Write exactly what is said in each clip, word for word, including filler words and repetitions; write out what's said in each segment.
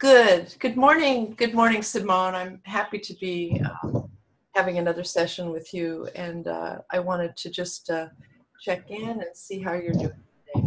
Good. Good morning. Good morning, Simone. I'm happy to be um, having another session with you, and uh, I wanted to just uh, check in and see how you're doing today.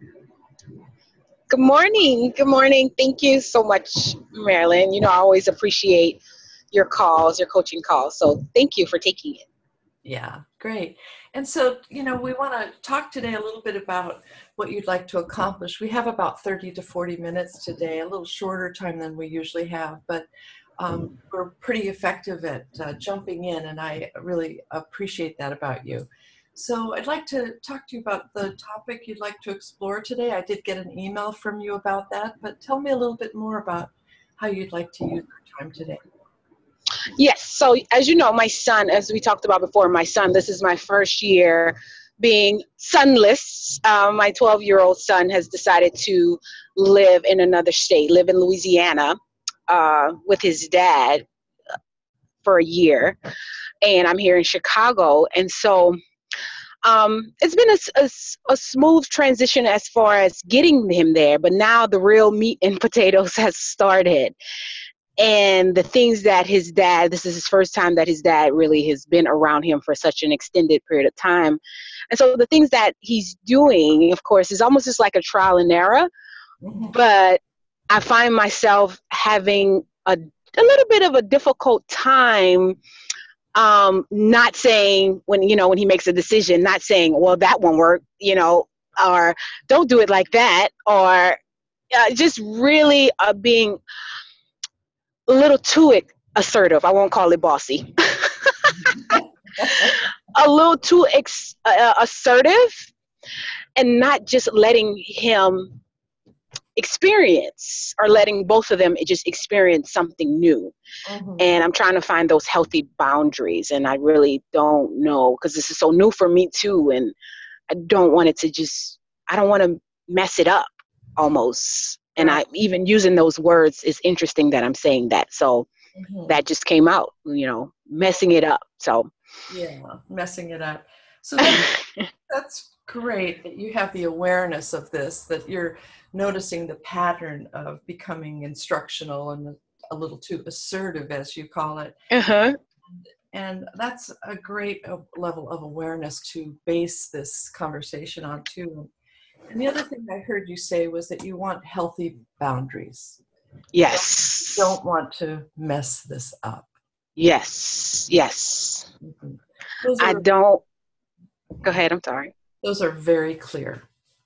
Good morning. Good morning. Thank you so much, Marilyn. You know, I always appreciate your calls, your coaching calls. So thank you for taking it. Yeah, great. And so, you know, we want to talk today a little bit about what you'd like to accomplish. We have about thirty to forty minutes today, a little shorter time than we usually have, but um, we're pretty effective at uh, jumping in, and I really appreciate that about you. So I'd like to talk to you about the topic you'd like to explore today. I did get an email from you about that, but tell me a little bit more about how you'd like to use our time today. Yes. So as you know, my son, as we talked about before, my son, this is my first year being sonless. Uh, my twelve-year-old son has decided to live in another state, live in Louisiana uh, with his dad for a year. And I'm here in Chicago. And so um, it's been a, a, a smooth transition as far as getting him there. But now the real meat and potatoes has started. And the things that his dad, this is his first time that his dad really has been around him for such an extended period of time. And so the things that he's doing, of course, is almost just like a trial and error. Mm-hmm. But I find myself having a, a little bit of a difficult time um, not saying when, you know, when he makes a decision, not saying, well, that won't work, you know, or don't do it like that, or uh, just really uh, being a little too assertive. I won't call it bossy. A little too ex- uh, assertive, and not just letting him experience, or letting both of them just experience something new. Mm-hmm. And I'm trying to find those healthy boundaries, and I really don't know, because this is so new for me too, and I don't want it to just, I don't want to mess it up almost. Right. And I even using those words is interesting that I'm saying that. So mm-hmm. that just came out, you know, messing it up. So yeah, messing it up. So that's, that's great that you have the awareness of this, that you're noticing the pattern of becoming instructional and a little too assertive, as you call it. Uh-huh. And that's a great level of awareness to base this conversation on too. And the other thing I heard you say was that you want healthy boundaries. Yes. You don't want to mess this up. Yes. Yes. Mm-hmm. I are, don't. Go ahead. I'm sorry. Those are very clear.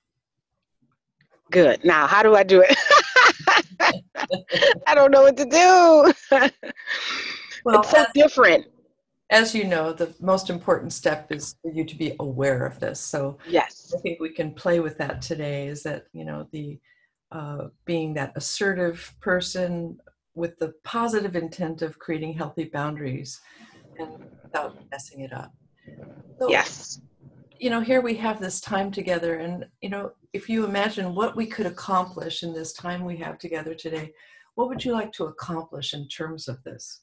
Good. Now, how do I do it? I don't know what to do. Well, it's so as, different. As you know, the most important step is for you to be aware of this. So yes, I think we can play with that today, is that, you know, the uh, being that assertive person with the positive intent of creating healthy boundaries and without messing it up. So, yes. You know, here we have this time together, and, you know, if you imagine what we could accomplish in this time we have together today, what would you like to accomplish in terms of this?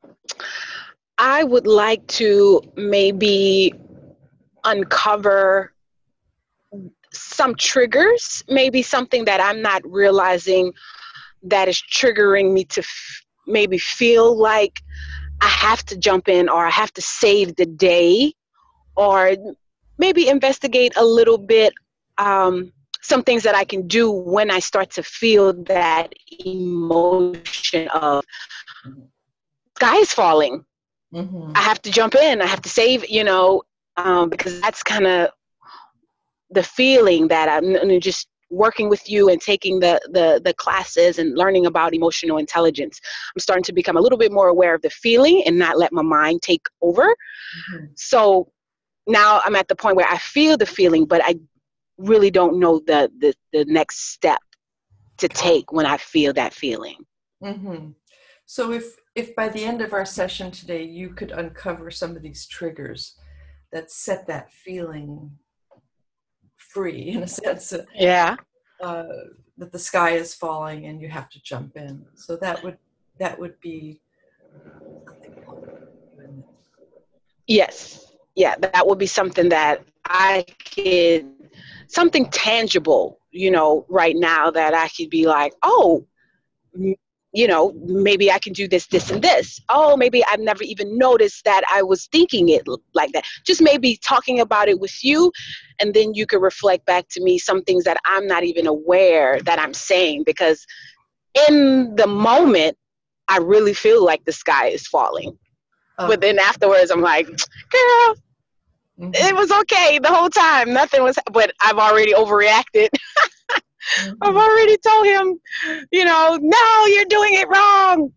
I would like to maybe uncover some triggers, maybe something that I'm not realizing that is triggering me to f- maybe feel like I have to jump in, or I have to save the day, or maybe investigate a little bit um, some things that I can do when I start to feel that emotion of sky is falling. Mm-hmm. I have to jump in. I have to save, you know, um, because that's kind of the feeling that I'm, I'm just working with you and taking the, the, the classes and learning about emotional intelligence. I'm starting to become a little bit more aware of the feeling and not let my mind take over. Mm-hmm. So now I'm at the point where I feel the feeling, but I really don't know the, the, the next step to take when I feel that feeling. Mm-hmm. So if, if by the end of our session today, you could uncover some of these triggers that set that feeling free, in a sense, that, yeah, uh, that the sky is falling and you have to jump in. So that would, that would be something. Yes. Yeah, that would be something that I could, something tangible, you know, right now that I could be like, oh, you know, maybe I can do this, this, and this. Oh, maybe I've never even noticed that I was thinking it like that. Just maybe talking about it with you, and then you could reflect back to me some things that I'm not even aware that I'm saying, because in the moment, I really feel like the sky is falling. Oh. But then afterwards, I'm like, girl, mm-hmm. It was okay the whole time. Nothing was, but I've already overreacted. Mm-hmm. I've already told him, you know, no, you're doing it wrong.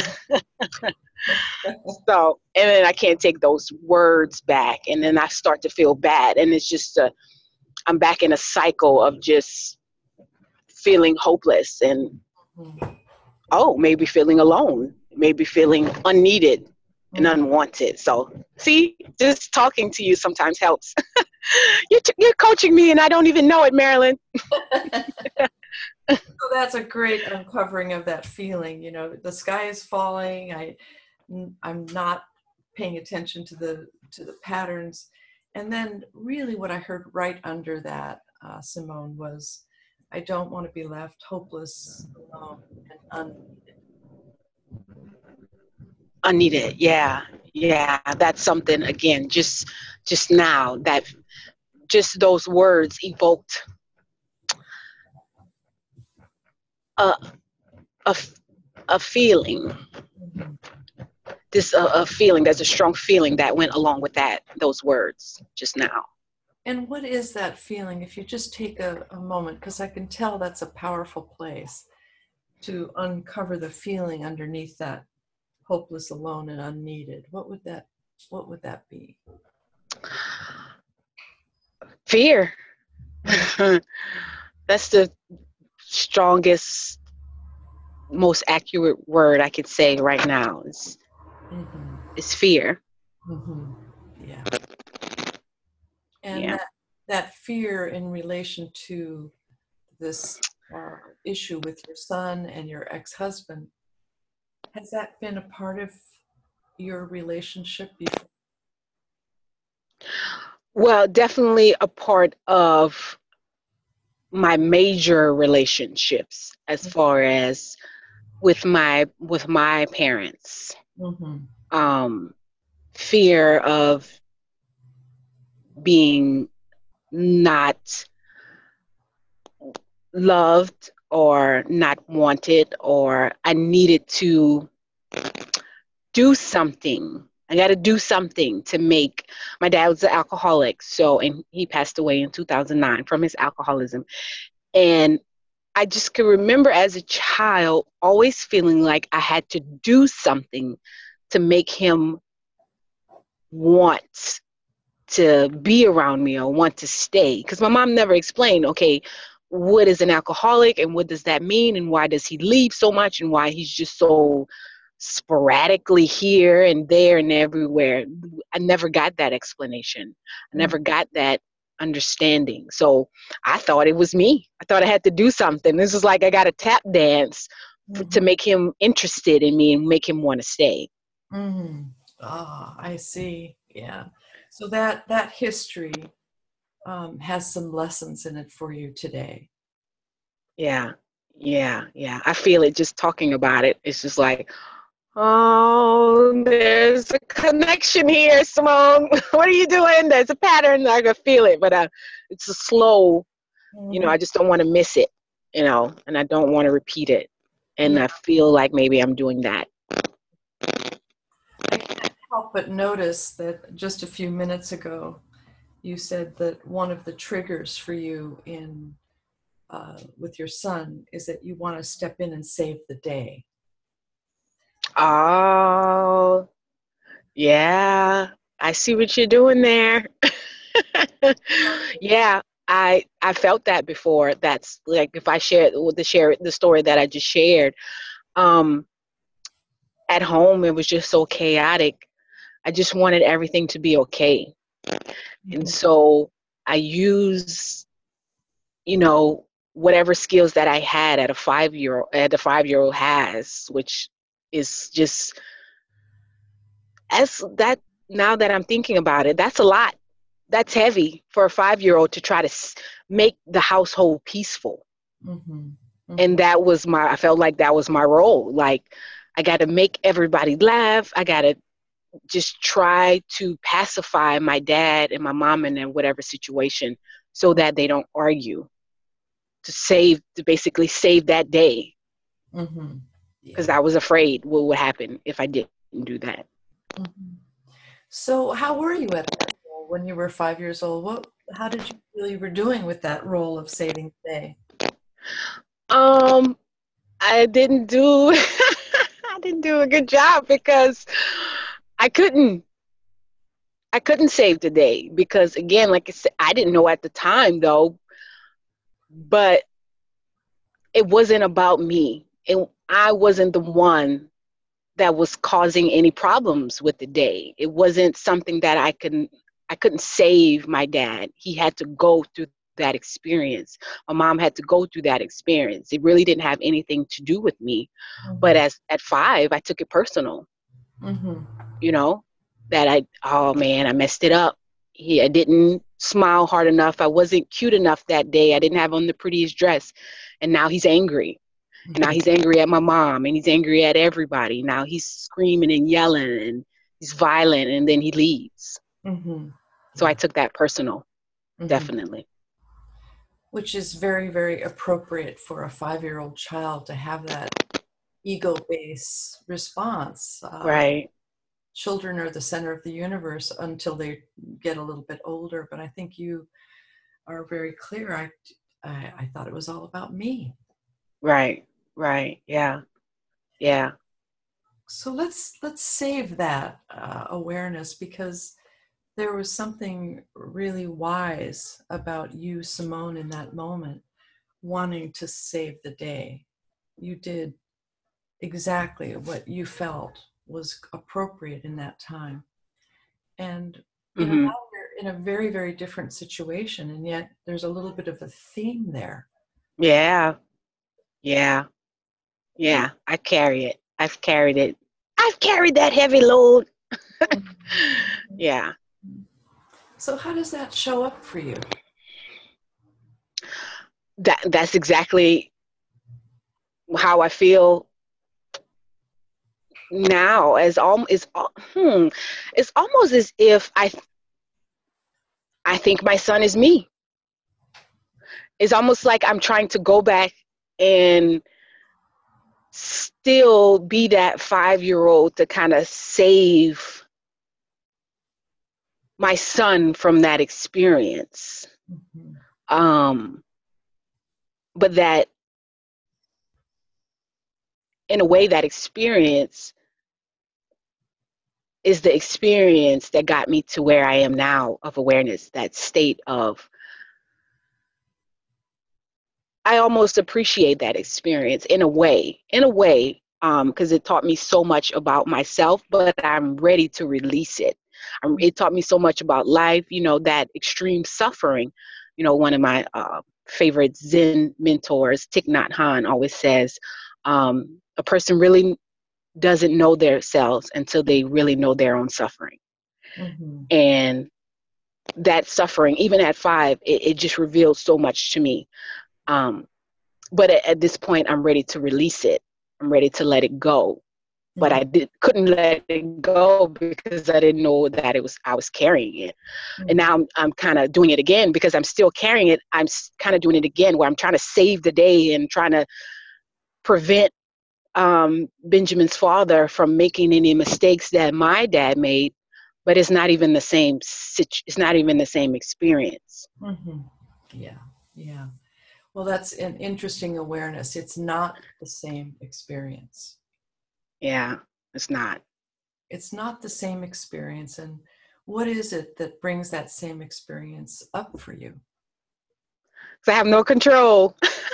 So, and then I can't take those words back. And then I start to feel bad. And it's just, a, I'm back in a cycle of just feeling hopeless and, mm-hmm. oh, maybe feeling alone, maybe feeling unneeded mm-hmm. and unwanted. So, see, just talking to you sometimes helps. you're, t- you're coaching me and I don't even know it, Marilyn. So that's a great uncovering of that feeling. You know, the sky is falling. I, I'm not paying attention to the to the patterns. And then really what I heard right under that, uh, Simone, was I don't want to be left hopeless, alone, and unneeded. Unneeded, yeah. Yeah, that's something, again, just just now, that just those words evoked a, a, a feeling. Mm-hmm. This a, a feeling, there's a strong feeling that went along with that, those words just now. And what is that feeling? If you just take a, a moment, because I can tell that's a powerful place to uncover the feeling underneath that hopeless, alone, and unneeded. What would that, what would that be? Fear. That's the strongest, most accurate word I could say right now. Is mm-hmm. is fear. Mm-hmm. Yeah. And yeah. that, that fear in relation to this uh, issue with your son and your ex-husband, has that been a part of your relationship before? Well, definitely a part of my major relationships, as far as with my with my parents. Mm-hmm. Um, fear of being not loved or not wanted, or I needed to do something. I got to do something to make, my dad was an alcoholic. So, and he passed away in two thousand nine from his alcoholism. And I just can remember as a child always feeling like I had to do something to make him want to be around me or want to stay. Because my mom never explained, okay, what is an alcoholic and what does that mean and why does he leave so much and why he's just so sporadically here and there and everywhere. I never got that explanation. I never got that understanding. So I thought it was me. I thought I had to do something. This is like I got a tap dance mm-hmm. to make him interested in me and make him want to stay. Mm-hmm. Ah, I see. Yeah. So that that history um, has some lessons in it for you today. Yeah. Yeah. Yeah. I feel it just talking about it. It's just like, oh, there's a connection here, Simone. What are you doing? There's a pattern. I can feel it, but uh, it's a slow, mm-hmm. you know, I just don't want to miss it, you know, and I don't want to repeat it. And yeah. I feel like maybe I'm doing that. I can't help but notice that just a few minutes ago, you said that one of the triggers for you in uh, with your son is that you want to step in and save the day. Oh, yeah. I see what you're doing there. Yeah, I I felt that before. That's like if I share the share the story that I just shared. Um, at home, it was just so chaotic. I just wanted everything to be okay, mm-hmm. and so I use, you know, whatever skills that I had at a five year old, at a five year old has, which is just. As that, now that I'm thinking about it, that's a lot. That's heavy for a five-year-old to try to s- make the household peaceful. Mm-hmm. Mm-hmm. And that was my, I felt like that was my role. Like, I got to make everybody laugh. I got to just try to pacify my dad and my mom in whatever situation so that they don't argue, to save, to basically save that day. Mm-hmm. Because Yeah. I was afraid what would happen if I didn't do that. Mm-hmm. So how were you at that role when you were five years old? What, how did you feel you were doing with that role of saving the day? Um, I didn't do, I didn't do a good job because I couldn't, I couldn't save the day because, again, like I said, I didn't know at the time though, but it wasn't about me. And I wasn't the one that was causing any problems with the day. It wasn't something that I couldn't I couldn't save my dad. He had to go through that experience. My mom had to go through that experience. It really didn't have anything to do with me. But Mm-hmm. as at five, I took it personal, Mm-hmm. you know, that I, oh man, I messed it up. He, I didn't smile hard enough. I wasn't cute enough that day. I didn't have on the prettiest dress. And now he's angry. And now he's angry at my mom, and he's angry at everybody. Now he's screaming and yelling, and he's violent, and then he leaves. Mm-hmm. So I Yeah. took that personal, Mm-hmm. definitely. Which is very, very appropriate for a five-year-old child to have that ego-based response. Uh, Right, children are the center of the universe until they get a little bit older, but I think you are very clear. I, I, I thought it was all about me. right, right. Yeah, yeah, So let's let's save that uh, awareness, because there was something really wise about you, Simone, in that moment, wanting to save the day. You did exactly what you felt was appropriate in that time. And, you know, hmm, now we're in a very, very different situation, and yet there's a little bit of a theme there. yeah, yeah, yeah. I carry it. I've carried it. I've carried that heavy load. Yeah, So how does that show up for you? that that's exactly how I feel now. As all is, hmm, it's almost as if I I think my son is me. It's almost like I'm trying to go back and still be that five year old to kind of save my son from that experience. Mm-hmm. Um, but that, in a way, that experience is the experience that got me to where I am now, of awareness, that state of, I almost appreciate that experience in a way, in a way, um, because it taught me so much about myself, but I'm ready to release it. Um, it taught me so much about life, you know, that extreme suffering. You know, one of my uh, favorite Zen mentors, Thich Nhat Hanh, always says, um, a person really doesn't know themselves until they really know their own suffering. Mm-hmm. And that suffering, even at five, it, it just revealed so much to me. Um, but at, at this point, I'm ready to release it. I'm ready to let it go. But I did couldn't let it go because I didn't know that it was I was carrying it. And Mm-hmm. now I'm I'm kind of doing it again because I'm still carrying it. I'm kind of doing it again where I'm trying to save the day and trying to prevent um, Benjamin's father from making any mistakes that my dad made. But it's not even the same. situ- It's not even the same experience. Mm-hmm. Yeah, yeah. Well, that's an interesting awareness. It's not the same experience. Yeah, it's not. It's not the same experience. And what is it that brings that same experience up for you? So I have no control.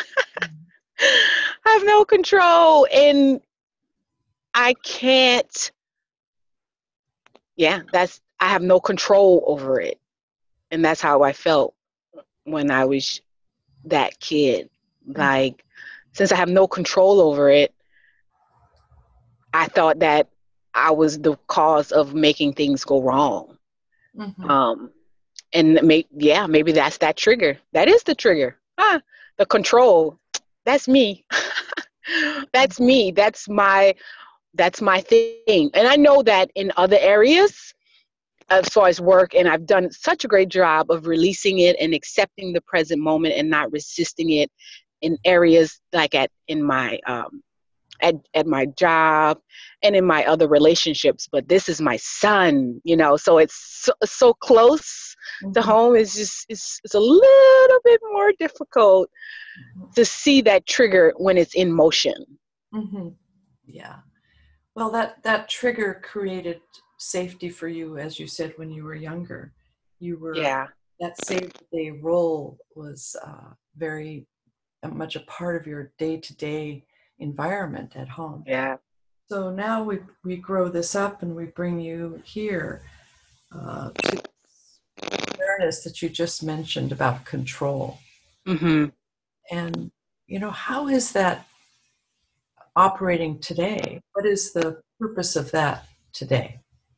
I have no control, and I can't. Yeah, that's I have no control over it, and that's how I felt when I was that kid. Like, since I have no control over it, I thought that I was the cause of making things go wrong. Mm-hmm. Um, and may, yeah, maybe that's that trigger. That is the trigger. Ah, the control. that's me. That's me. That's my, that's my thing. And I know that in other areas, as far as work, and I've done such a great job of releasing it and accepting the present moment and not resisting it in areas like at in my um, at at my job and in my other relationships. But this is my son, you know, so it's so, so close to Mhm. home. It's just it's, it's a little bit more difficult to see that trigger when it's in motion. Mm-hmm. Yeah. Well, that that trigger created safety for you, as you said, when you were younger. You were Yeah, that save the day role was uh, very uh, much a part of your day-to-day environment at home. yeah. So now we we grow this up and we bring you here uh, to awareness that you just mentioned about control. Mm-hmm. And you know, how is that operating today? What is the purpose of that today?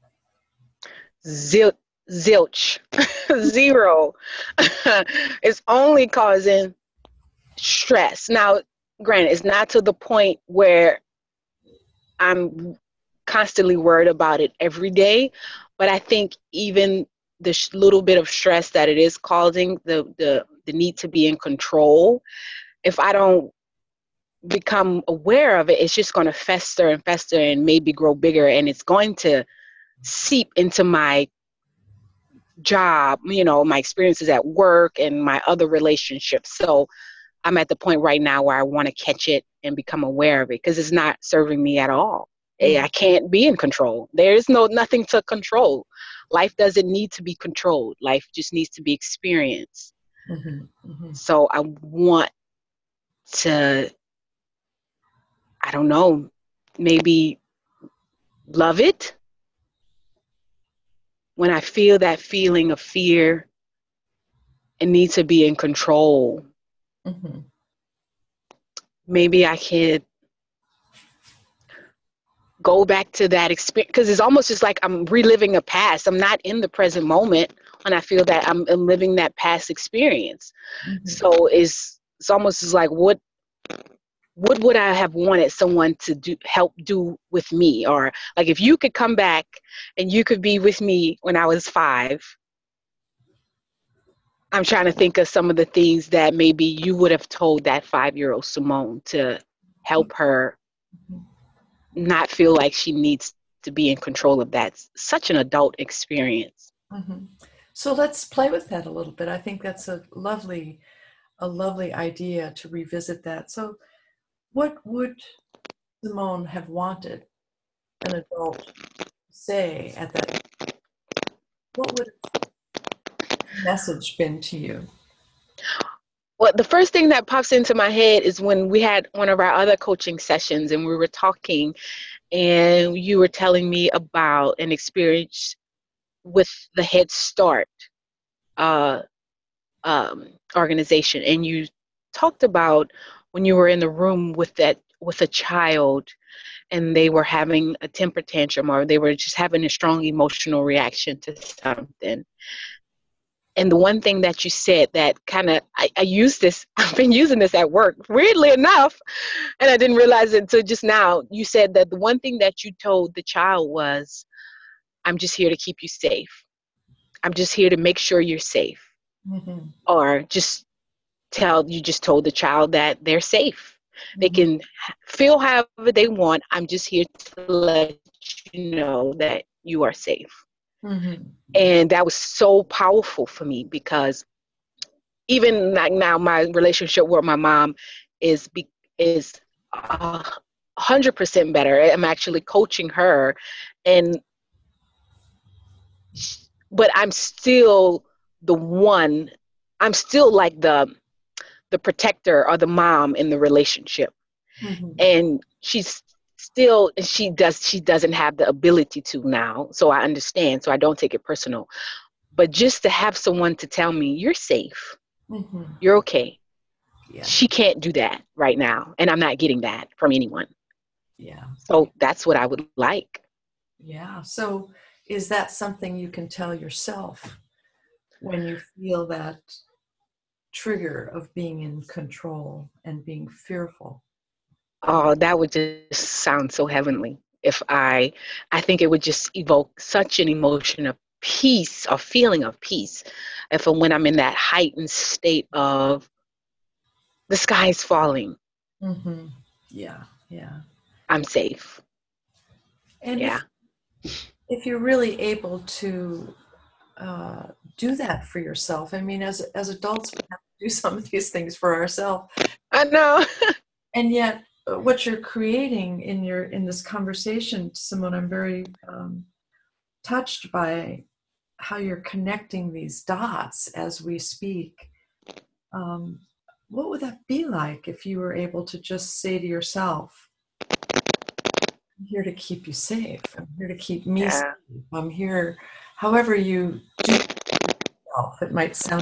Zil- zilch, zero. It's only causing stress. Now, granted, it's not to the point where I'm constantly worried about it every day, but I think even the sh- little bit of stress that it is causing, the the the need to be in control, if I don't become aware of it, it's just going to fester and fester and maybe grow bigger, and it's going to seep into my job, you know, my experiences at work and my other relationships. So I'm at the point right now where I want to catch it and become aware of it because it's not serving me at all. Eh, I can't be in control. There is no nothing to control. Life doesn't need to be controlled. Life just needs to be experienced. Mm-hmm. Mm-hmm. So I want to, I don't know, maybe love it when I feel that feeling of fear and need to be in control. Mm-hmm. Maybe I can go back to that experience because it's almost just like I'm reliving a past. I'm not in the present moment when I feel that I'm, I'm living that past experience. Mm-hmm. So it's it's almost as like what what would I have wanted someone to do help do with me? Or like if you could come back and you could be with me when I was five, I'm trying to think of some of the things that maybe you would have told that five year old Simone to help her not feel like she needs to be in control of that. Such an adult experience. Mm-hmm. So let's play with that a little bit. I think that's a lovely, a lovely idea to revisit that. So, what would Simone have wanted an adult say at that? What would the message been to you? Well, the first thing that pops into my head is when we had one of our other coaching sessions and we were talking, and you were telling me about an experience with the Head Start uh, um, organization, and you talked about when you were in the room with that with a child and they were having a temper tantrum or they were just having a strong emotional reaction to something. And the one thing that you said that kind of, I, I use this, I've been using this at work, weirdly enough, and I didn't realize it until just now. You said that the one thing that you told the child was, I'm just here to keep you safe. I'm just here to make sure you're safe. Mm-hmm. Or just tell, you just told the child that they're safe. They Mm-hmm. can feel however they want. I'm just here to let you know that you are safe. Mm-hmm. And that was so powerful for me because even like now, my relationship with my mom is be, is a hundred percent better. I'm actually coaching her, and but I'm still the one. I'm still like the the protector or the mom in the relationship, Mm-hmm. and she's still she does she doesn't have the ability to now. So I understand. So I don't take it personal. But just to have someone to tell me you're safe, Mm-hmm. you're okay. Yeah. She can't do that right now, and I'm not getting that from anyone. Yeah. So that's what I would like. Yeah. So, is that something you can tell yourself when you feel that trigger of being in control and being fearful? Oh, that would just sound so heavenly. If I, I think it would just evoke such an emotion of peace, a feeling of peace. If when I'm in that heightened state of the sky is falling, Mm-hmm. Yeah, yeah. I'm safe. And Yeah. if if you're really able to uh, do that for yourself, I mean, as as adults, we have to do some of these things for ourselves, I know. and yet uh, what you're creating in your in this conversation, Simone, I'm very um, touched by how you're connecting these dots as we speak. Um, what would that be like if you were able to just say to yourself, I'm here to keep you safe. I'm here to keep me safe. Yeah. I'm here, however you do yourself. It might sound.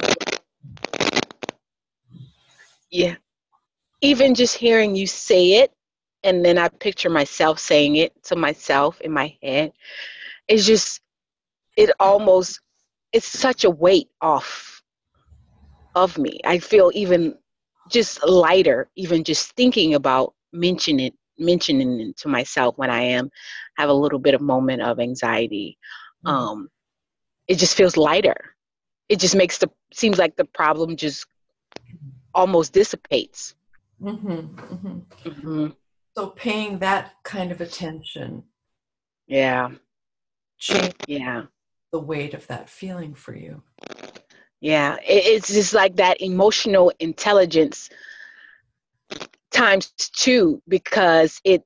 Yeah. Even just hearing you say it, and then I picture myself saying it to myself in my head, it's just, it almost, it's such a weight off of me. I feel even just lighter, even just thinking about mentioning it, mentioning it to myself when I am have a little bit of moment of anxiety. Mhm, Um, it just feels lighter. It just makes the seems like the problem just almost dissipates. mhm, mhm. Hmm. So paying that kind of attention Yeah, change yeah, the weight of that feeling for you. yeah. It, it's just like that emotional intelligence times two, because it,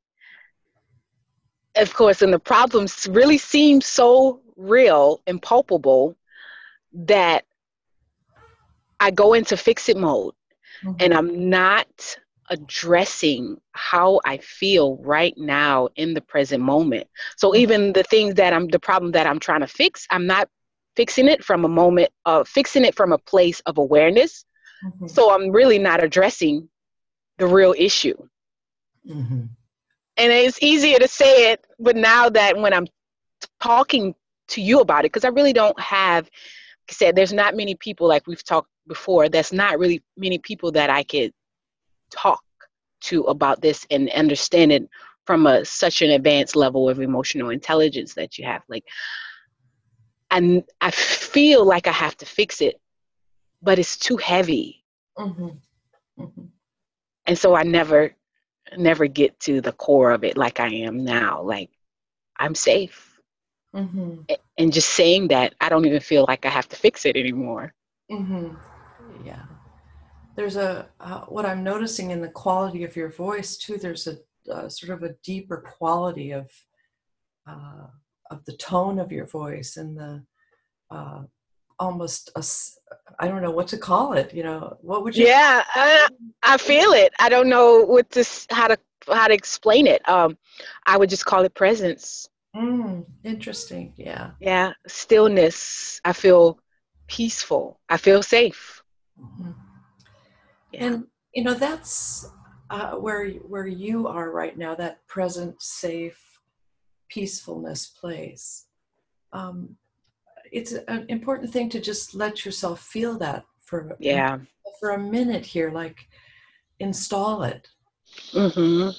of course, and the problems really seem so real and palpable that I go into fix it mode, and Mhm, I'm not addressing how I feel right now in the present moment. So mhm, even the things that I'm, the problem that I'm trying to fix, I'm not fixing it from a moment of fixing it from a place of awareness. mhm, So I'm really not addressing the real issue. mhm, And it's easier to say it, but now that when I'm talking to you about it, because I really don't have, like I said, there's not many people, like we've talked before, that's not really many people that I could talk to about this and understand it from a such an advanced level of emotional intelligence that you have. Like, and I feel like I have to fix it, but it's too heavy. mhm, mhm, And so I never, never get to the core of it like I am now. Like, I'm safe. mhm, And just saying that, I don't even feel like I have to fix it anymore. mhm. Yeah. There's a, uh, what I'm noticing in the quality of your voice too, there's a, uh sort of a deeper quality of, uh, of the tone of your voice and the, uh, almost a s- I don't know what to call it. You know, what would you call Yeah, I, I feel it. I don't know what to s- how to how to explain it. Um, I would just call it presence. it? Mm, interesting. Yeah. Yeah, stillness. I feel peaceful. I feel safe. Mhm. Yeah. And you know, that's uh, where where you are right now. That present, safe, peacefulness place. Um, it's an important thing to just let yourself feel that for Yeah. for a minute here. Like install it. Hmm.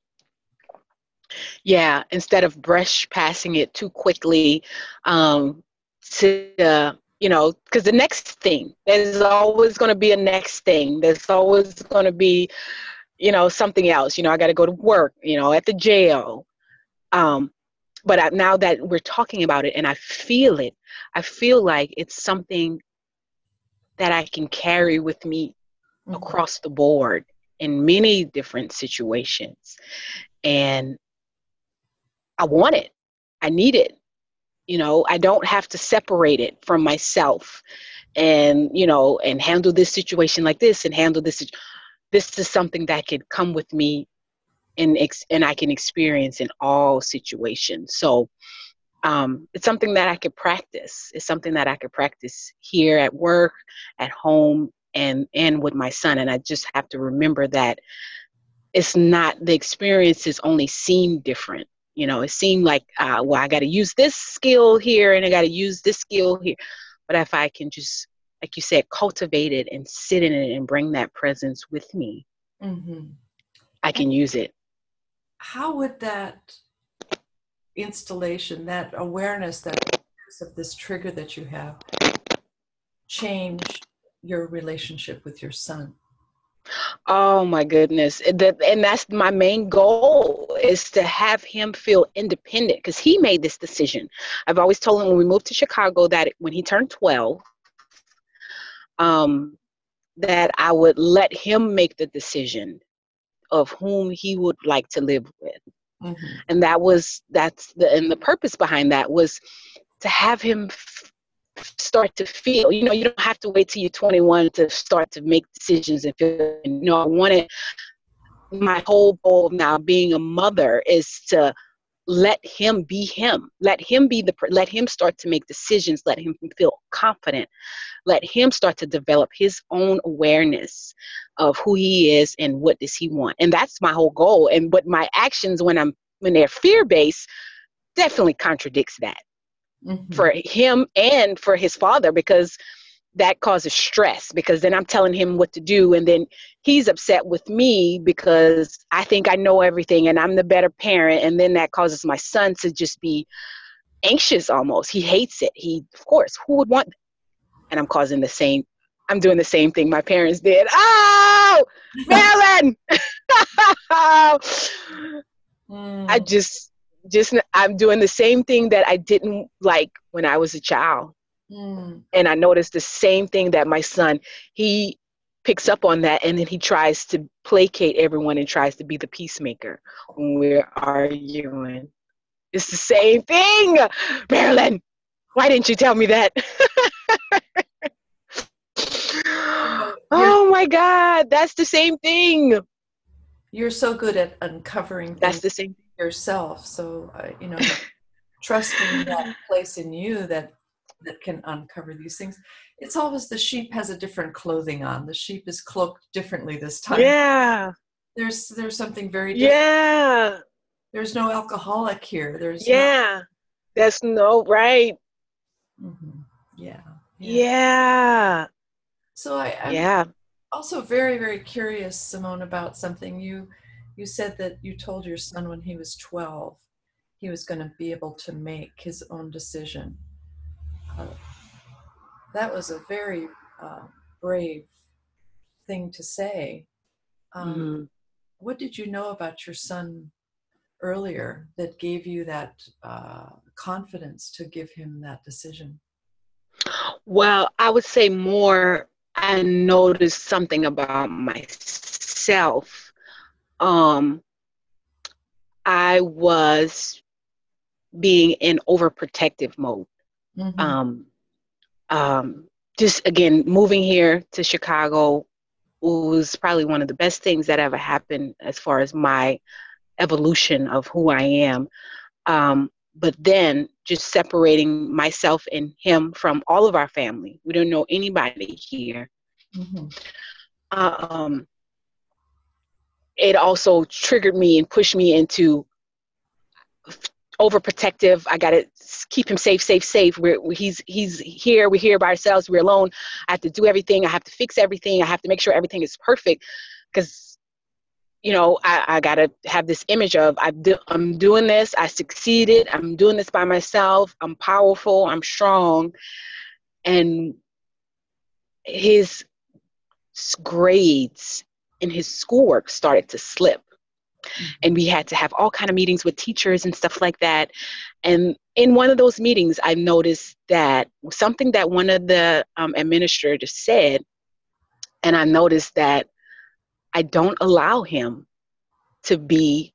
Yeah. Instead of brush passing it too quickly, um, to uh, you know, because the next thing, there's always going to be a next thing. There's always going to be, you know, something else. You know, I got to go to work. You know, at the jail. Um, but I, now that we're talking about it and I feel it, I feel like it's something that I can carry with me Mhm. across the board in many different situations. And I want it. I need it. You know, I don't have to separate it from myself and, you know, and handle this situation like this and handle this. This is something that could come with me and, ex- and I can experience in all situations. So um, it's something that I could practice. It's something that I could practice here at work, at home, and and with my son. And I just have to remember that it's not, the experiences only seem different. You know, it seemed like, uh, well, I got to use this skill here and I got to use this skill here. But if I can just like you said, cultivate it and sit in it and bring that presence with me, Mm-hmm. I can And use it. how would that installation, that awareness, that awareness of this trigger that you have, change your relationship with your son? Oh my goodness. And that- and that's my main goal, is to have him feel independent, because he made this decision. I've always told him when we moved to Chicago that when he turned twelve, um, that I would let him make the decision of whom he would like to live with. Mm-hmm. And that was, that's the, and the purpose behind that was to have him f- start to feel, you know, you don't have to wait till you're twenty-one to start to make decisions and feel, you know, I wanted, my whole goal of now being a mother is to let him be him, let him be the, let him start to make decisions, let him feel confident, let him start to develop his own awareness of who he is and what does he want. And that's my whole goal. And but my actions when I'm, when they're fear-based, definitely contradicts that Mm-hmm. for him and for his father, because that causes stress, because then I'm telling him what to do, and then he's upset with me because I think I know everything and I'm the better parent, and then that causes my son to just be anxious almost. He hates it. He, of course, who would want, and I'm causing the same, I'm doing the same thing my parents did. Oh, Marilyn! I Mm. just, just, I'm doing the same thing that I didn't like when I was a child. Mm. And I noticed the same thing that my son, he picks up on that, and then he tries to placate everyone and tries to be the peacemaker when we're arguing. It's the same thing. Marilyn, why didn't you tell me that? You know, you're Oh my God, that's the same thing. you're so good at uncovering That's things the same. yourself. So uh, you know, trusting that place in you that that can uncover these things. It's always the sheep has a different clothing on. The sheep is cloaked differently this time. Yeah, There's there's something very different. yeah, There's no alcoholic here. There's not. yeah. That's no, right. Mhm. Yeah, yeah. Yeah, So I, I'm yeah. also very, very curious, Simone, about something. You you said that you told your son when he was twelve he was going to be able to make his own decision. Uh, that was a very uh, brave thing to say. Um, Mhm. what did you know about your son earlier that gave you that uh, confidence to give him that decision? Well, I would say more, I noticed something about myself. Um, I was being in overprotective mode. Mm-hmm. Um, um, just again, moving here to Chicago was probably one of the best things that ever happened as far as my evolution of who I am. Um, but then just separating myself and him from all of our family. We don't know anybody here. Mm-hmm. Um, it also triggered me and pushed me into overprotective. I got to keep him safe, safe, safe. We're, he's he's here. We're here by ourselves. We're alone. I have to do everything. I have to fix everything. I have to make sure everything is perfect, because you know I, I got to have this image of I do, I'm doing this. I succeeded. I'm doing this by myself. I'm powerful. I'm strong. And his grades and his schoolwork started to slip, and we had to have all kind of meetings with teachers and stuff like that. And in one of those meetings, I noticed that something that one of the um, administrators said, and I noticed that I don't allow him to be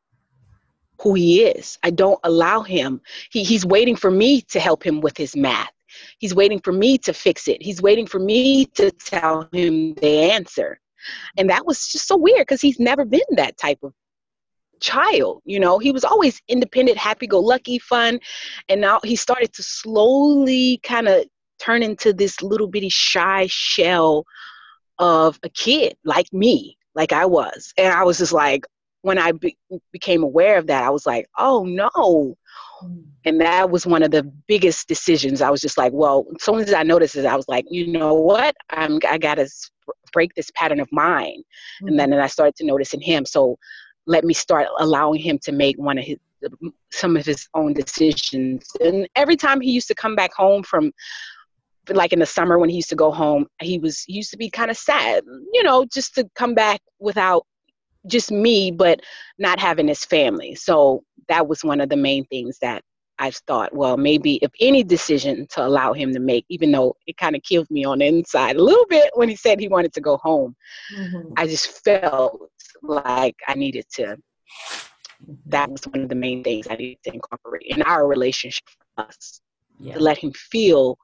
who he is. I don't allow him. He, he's waiting for me to help him with his math. He's waiting for me to fix it. He's waiting for me to tell him the answer. And that was just so weird, because he's never been that type of child. You know, he was always independent, happy-go-lucky, fun. And now he started to slowly kind of turn into this little bitty shy shell of a kid like me, like I was. And I was just like, when I be- became aware of that, I was like, oh no. And that was one of the biggest decisions. I was just like, well, as soon as I noticed it, I was like, you know what? I'm, I got to break this pattern of mine. Mm-hmm. And then and I started to notice in him. So let me start allowing him to make one of his, some of his own decisions. And every time he used to come back home from, like in the summer when he used to go home, he was, he used to be kind of sad, you know, just to come back without just me, but not having his family. So that was one of the main things that I thought, well, maybe if any decision to allow him to make, even though it kind of killed me on the inside a little bit when he said he wanted to go home, mm-hmm. I just felt like I needed to, that was one of the main things I needed to incorporate in our relationship for us, yeah. to let him feel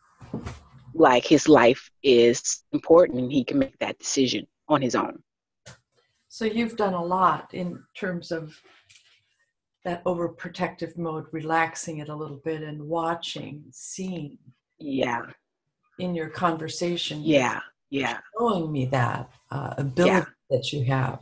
like his life is important and he can make that decision on his own. So you've done a lot in terms of that overprotective mode, relaxing it a little bit and watching, seeing. Yeah. In your conversation. Yeah. Yeah. Showing me that uh, ability yeah. that you have.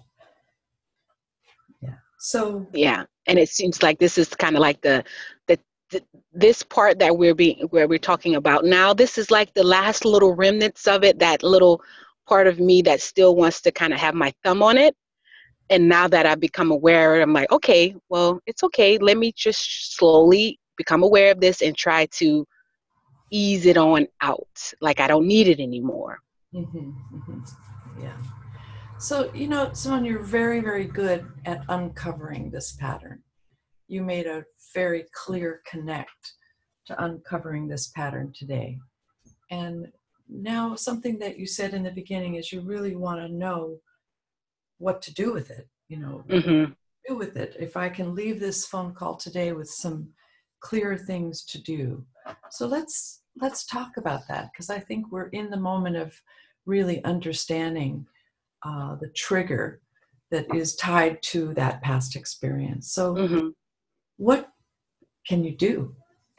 Yeah. So. Yeah. And it seems like this is kind of like the, the, the, this part that we're being, where we're talking about now, this is like the last little remnants of it, that little part of me that still wants to kind of have my thumb on it. And now that I've become aware, I'm like, okay, well, it's okay. Let me just slowly become aware of this and try to ease it on out. Like I don't need it anymore. Mm-hmm, mm-hmm. Yeah. So, you know, Simone, you're very, very good at uncovering this pattern. You made a very clear connect to uncovering this pattern today. And now something that you said in the beginning is you really want to know what to do with it, you know, mm-hmm. do with it. If I can leave this phone call today with some clear things to do. So let's, let's talk about that, because I think we're in the moment of really understanding uh, the trigger that is tied to that past experience. So mm-hmm. what can you do?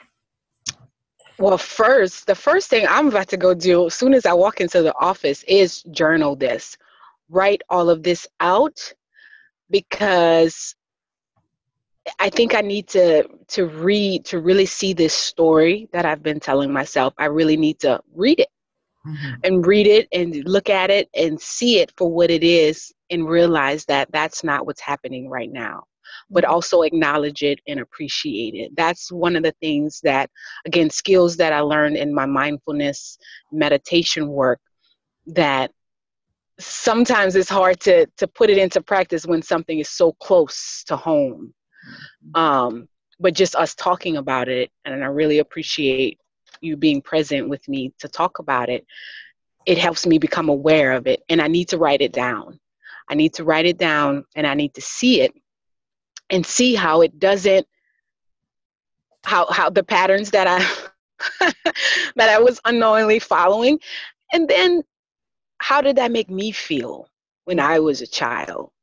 Well, first, the first thing I'm about to go do as soon as I walk into the office is journal this. Write all of this out, because I think I need to to read to really see this story that I've been telling myself. I really need to read it mm-hmm. and read it and look at it and see it for what it is and realize that that's not what's happening right now, mm-hmm. but also acknowledge it and appreciate it. That's one of the things that, again, skills that I learned in my mindfulness meditation work, that sometimes it's hard to to put it into practice when something is so close to home. Um, but just us talking about it, and I really appreciate you being present with me to talk about it, it helps me become aware of it. And I need to write it down. I need to write it down and I need to see it and see how it doesn't, how how the patterns that I that I was unknowingly following. And then how did that make me feel when I was a child?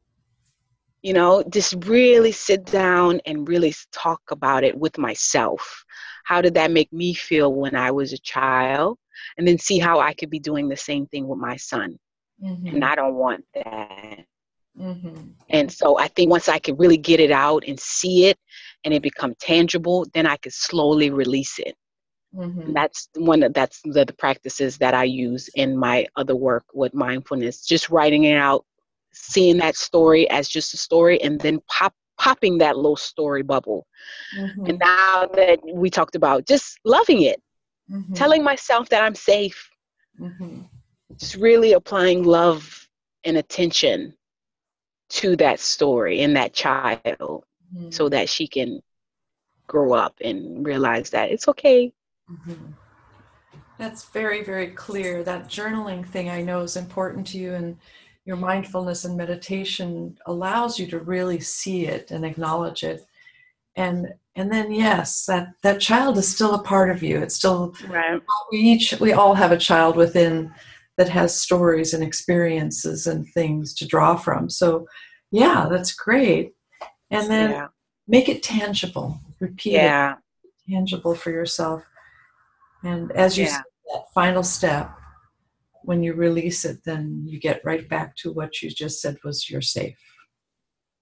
You know, just really sit down and really talk about it with myself. How did that make me feel when I was a child? And then see how I could be doing the same thing with my son. Mm-hmm. And I don't want that. Mm-hmm. And so I think once I could really get it out and see it and it become tangible, then I could slowly release it. Mm-hmm. That's one of that's the, the practices that I use in my other work with mindfulness, just writing it out, seeing that story as just a story, and then pop popping that little story bubble. Mm-hmm. And now that we talked about just loving it, mm-hmm. telling myself that I'm safe, mm-hmm. just really applying love and attention to that story and that child, mm-hmm. so that she can grow up and realize that it's okay. Mm-hmm. That's very, very clear. That journaling thing I know is important to you, and your mindfulness and meditation allows you to really see it and acknowledge it. And and then, yes, that, that child is still a part of you. It's still, right. we each, we all have a child within that has stories and experiences and things to draw from. So yeah, that's great. And then yeah. make it tangible. Repeat yeah. it. Tangible for yourself. And as you yeah. said, that final step, when you release it, then you get right back to what you just said was you're safe.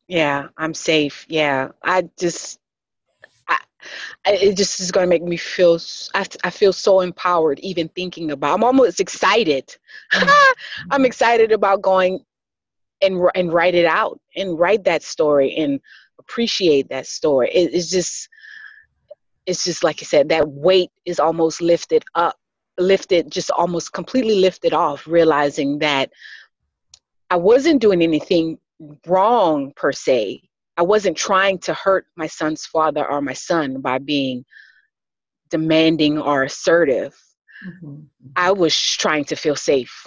Yeah, I'm safe. Yeah. I just, I, I- it just is going to make me feel, s- I, I feel so empowered even thinking about, I'm almost excited. I'm Mhm. excited about going and, wr- and write it out and write that story and appreciate that story. It, it's just, it's just like you said, that weight is almost lifted up, lifted, just almost completely lifted off, realizing that I wasn't doing anything wrong per se. I wasn't trying to hurt my son's father or my son by being demanding or assertive. Mhm. I Mhm. was trying to feel safe.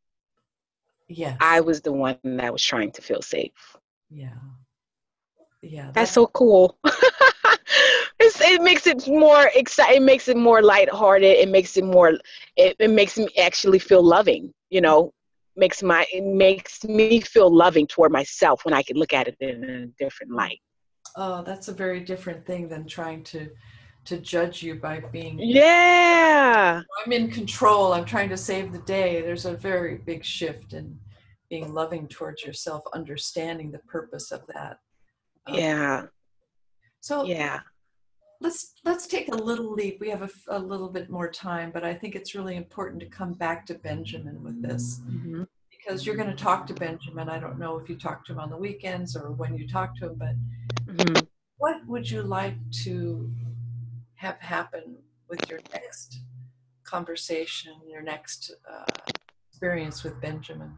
I Yes. was the one that was trying to feel safe. Yeah. Yeah. That's That's so cool. It's, it makes it more exciting. It makes it more lighthearted. It makes it more. It, it makes me actually feel loving. You know, makes my it makes me feel loving toward myself when I can look at it in a different light. oh, that's a very different thing than trying to to judge you by being Yeah. I'm in control. I'm trying to save the day. There's a very big shift in being loving towards yourself, understanding the purpose of that. Um, Yeah. so Yeah. let's let's take a little leap. We have a, a little bit more time, but I think it's really important to come back to Benjamin with this Hmm. because you're going to talk to Benjamin. I don't know if you talk to him on the weekends or when you talk to him, but Hmm. what would you like to have happen with your next conversation, your next uh, experience with Benjamin?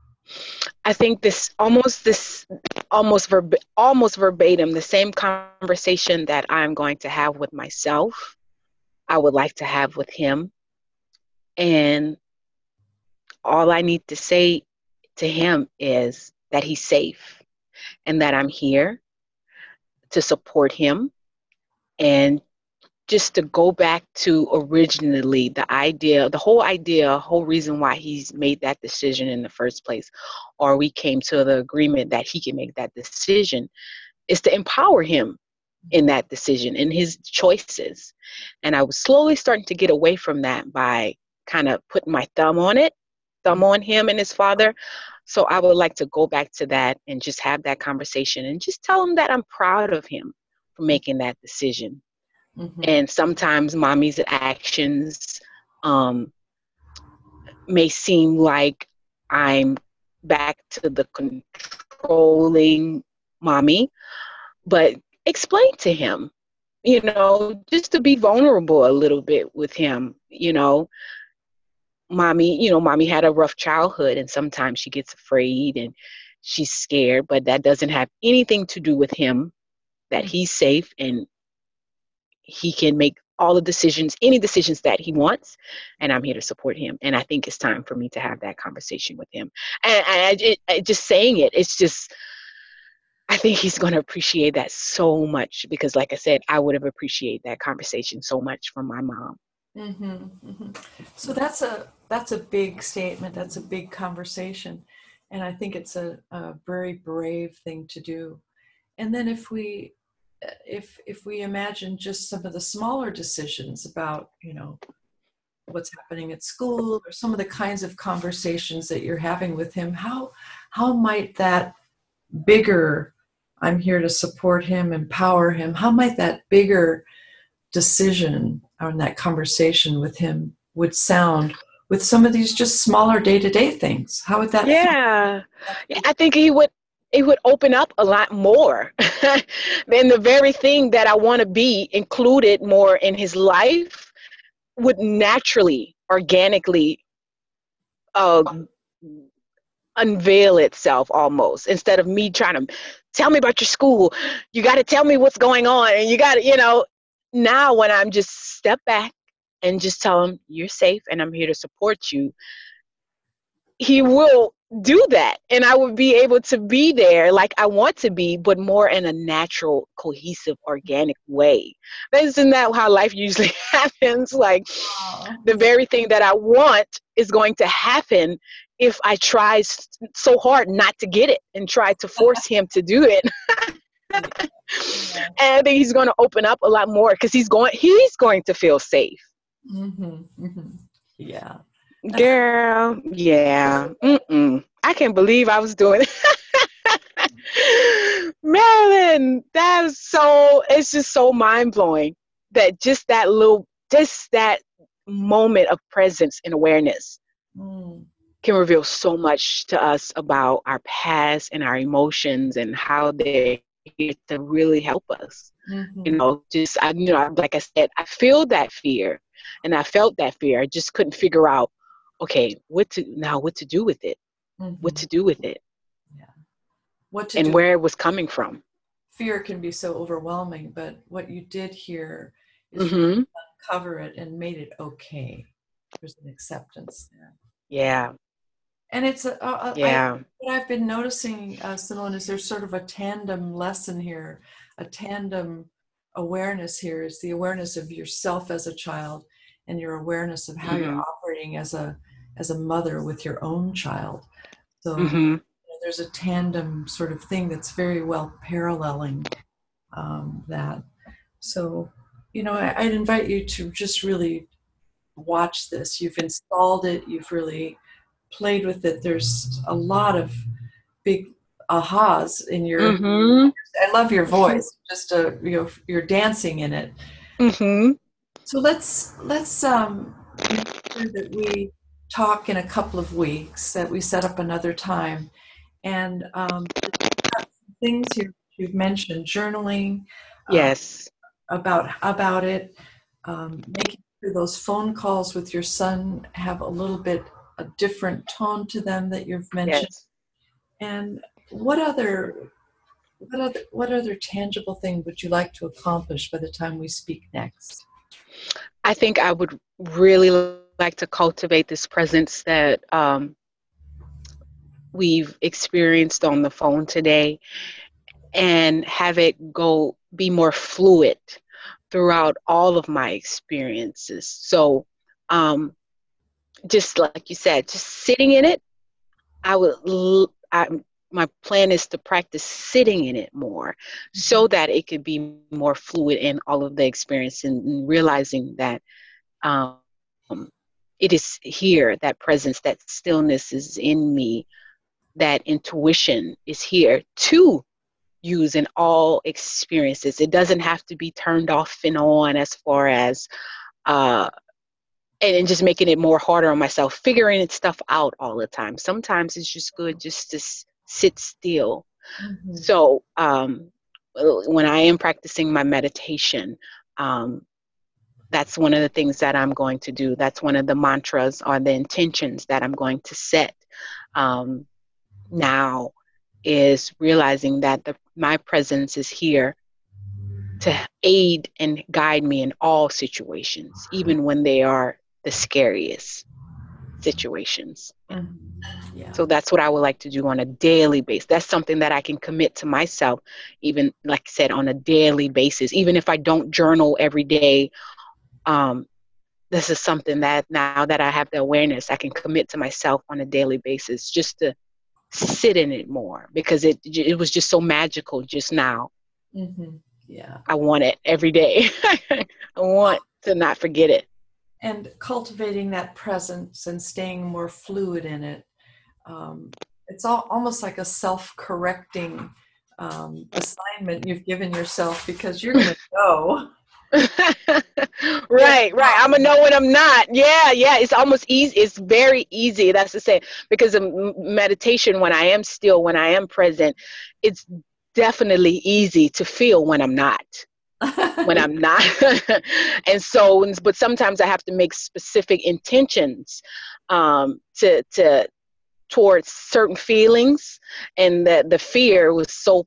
I think this almost this almost verb almost verbatim the same conversation that I'm going to have with myself, I would like to have with him. And all I need to say to him is that he's safe and that I'm here to support him, and just to go back to originally the idea, the whole idea, whole reason why he's made that decision in the first place, or we came to the agreement that he can make that decision, is to empower him in that decision, in his choices. And I was slowly starting to get away from that by kind of putting my thumb on it, thumb on him and his father. So I would like to go back to that and just have that conversation and just tell him that I'm proud of him for making that decision. Mm-hmm. And sometimes mommy's actions um, may seem like I'm back to the controlling mommy, but explain to him, you know, just to be vulnerable a little bit with him, you know. Mommy, you know, mommy had a rough childhood and sometimes she gets afraid and she's scared, but that doesn't have anything to do with him, that he's safe and he can make all the decisions, any decisions that he wants, and I'm here to support him. And I think it's time for me to have that conversation with him. And, and I, I, just saying it, it's just, I think he's going to appreciate that so much because, like I said, I would have appreciated that conversation so much from my mom. Mm-hmm. Mm-hmm. So that's a that's a big statement. That's a big conversation, and I think it's a, a very brave thing to do. And then if we if if we imagine just some of the smaller decisions about you know what's happening at school or some of the kinds of conversations that you're having with him, how how might that bigger I'm here to support him, empower him, how might that bigger decision on that conversation with him would sound with some of these just smaller day-to-day things? How would that feel? Yeah, yeah, I think he would. It would open up a lot more than the very thing that I want to be included more in his life would naturally, organically uh, unveil itself almost, instead of me trying to tell me about your school. You got to tell me what's going on. And you got to, you know, now when I'm just step back and just tell him you're safe and I'm here to support you, he will do that. And I would be able to be there like I want to be, but more in a natural, cohesive, organic way. Isn't that how life usually happens? Like Oh, the very thing that I want is going to happen if I try so hard not to get it and try to force him to do it. yeah, yeah. And I think he's going to open up a lot more because he's going he's going to feel safe. Mm-hmm, mm-hmm. Yeah. Girl, yeah. Mm-mm. I can't believe I was doing it. Marilyn, that is so, it's just so mind blowing that just that little, just that moment of presence and awareness Mm. can reveal so much to us about our past and our emotions and how they're here to really help us. You Mm-hmm. know, just, I, you know, like I said, I feel that fear and I felt that fear. I just couldn't figure out, okay, what to, now what to do with it, what Mm-hmm. to do with it Yeah. What to and do? where it was coming from. Fear can be so overwhelming, but what you did here is you Mm-hmm. uncover it and made it okay. There's an acceptance there. Yeah. And it's a, a, I, Yeah. what I've been noticing, uh, Simone, is there's sort of a tandem lesson here, a tandem awareness here is the awareness of yourself as a child and your awareness of how you're Mm-hmm. operating as a as a mother with your own child. So you Mm-hmm. know, there's a tandem sort of thing that's very well paralleling um, that. So, you know, I, I'd invite you to just really watch this. You've installed it, you've really played with it. There's a lot of big ahas in your, Mm-hmm. I love your voice, just a, you know, you're dancing in it. Mm-hmm. So let's, let's um, make sure that we talk in a couple of weeks, that we set up another time. And um, things you, you've mentioned, journaling, uh, Yes. about about it, um, making sure those phone calls with your son have a little bit a different tone to them that you've mentioned. Yes. And what other what other what other tangible thing would you like to accomplish by the time we speak next? I think I would really like to cultivate this presence that um, we've experienced on the phone today and have it go be more fluid throughout all of my experiences. So, um, just like you said, just sitting in it, I would, l- I, my plan is to practice sitting in it more so that it could be more fluid in all of the experience and, and realizing that um, it is here, that presence, that stillness is in me, that intuition is here to use in all experiences. It doesn't have to be turned off and on as far as uh and, and just making it more harder on myself, figuring it stuff out all the time. Sometimes it's just good just to s- sit still. Mm-hmm. So um when I am practicing my meditation, um that's one of the things that I'm going to do. That's one of the mantras or the intentions that I'm going to set um, now is realizing that the, my presence is here to aid and guide me in all situations, even when they are the scariest situations. Yeah. Mm-hmm. Yeah. So that's what I would like to do on a daily basis. That's something that I can commit to myself, even like I said, on a daily basis. Even if I don't journal every day, um, this is something that now that I have the awareness, I can commit to myself on a daily basis just to sit in it more because it it was just so magical just now. Mm-hmm. Yeah. I want it every day. I want to not forget it. And cultivating that presence and staying more fluid in it. Um, it's all, almost like a self-correcting um, assignment you've given yourself because you're going to know. Yeah. Right, right. I'm gonna know when I'm not. Yeah, yeah. It's almost easy. It's very easy. That's to say, because of m- meditation, when I am still, when I am present, it's definitely easy to feel when I'm not. When I'm not. And so, but sometimes I have to make specific intentions um, to to towards certain feelings, and that the fear was so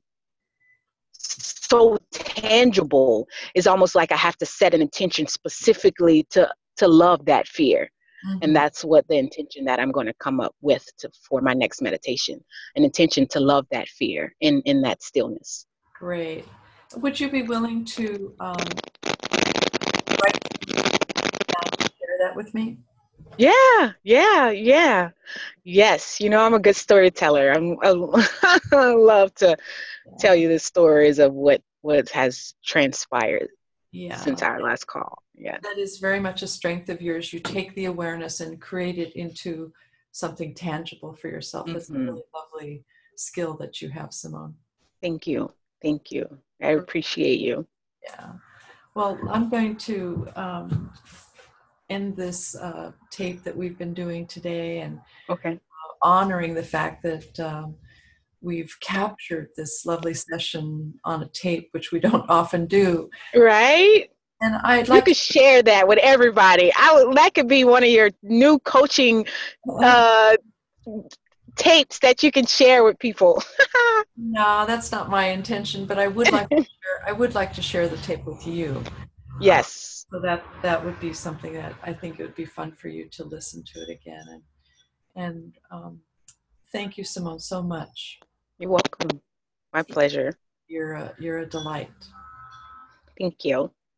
so tangible. It's almost like I have to set an intention specifically to to love that fear. And Mhm. that's what the intention that I'm going to come up with to, for my next meditation, an intention to love that fear in in that stillness. Great. Would you be willing to um, write down and share that with me? Yeah, yeah, yeah. Yes, you know, I'm a good storyteller. I'm, I, I love to tell you the stories of what what has transpired since Yeah, our last call. Yeah. that is very much a strength of yours. You take the awareness and create it into something tangible for yourself. That's a Hmm. really lovely skill that you have, Simone. Thank you. Thank you. I appreciate you. Yeah. Well, I'm going to um, end this uh, tape that we've been doing today and Okay. honoring the fact that um, we've captured this lovely session on a tape, which we don't often do. Right? And I'd You like could share that with everybody. I would that could be one of your new coaching to, uh tapes that you can share with people. no, that's not my intention, but I would like to share, I would like to share the tape with you. Uh, Yes. so that that would be something that I think it would be fun for you to listen to it again. And and um, thank you, Simone, so much. You're welcome. My pleasure. You're a, you're a delight. Thank you.